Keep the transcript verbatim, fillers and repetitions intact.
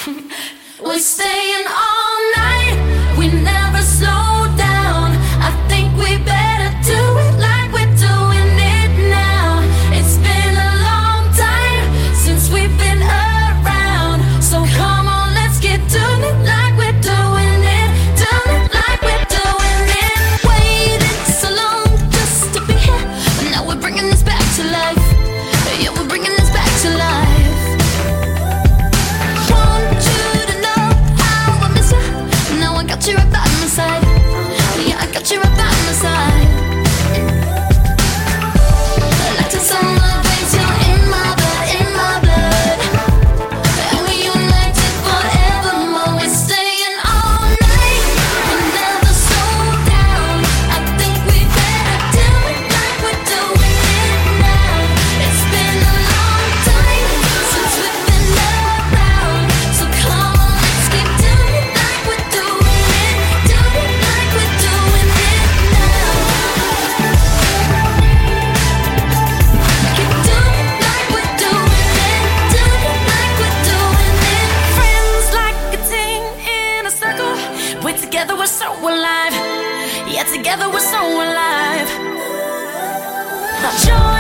We're staying all night, we never slow down. I think we better do it like we're doing it now. It's been a long time since we've been around, so come on, let's get doing it like we're doing it, doing it like we're doing it. Waited so long just to be here, but now we're bringing this back to life. Yeah, we're bringing this back to life. Got you right by my side. Yeah, I got you right by my side. Like to celebrate you in my blood, in my blood. And we united forevermore. We're staying all night, we never slow down. I think we better do it like we're doing it now. It's been a long time since we've been around, so come on, let's keep doing it like we're doing. Together we're so alive. Yeah, together we're so alive. Joy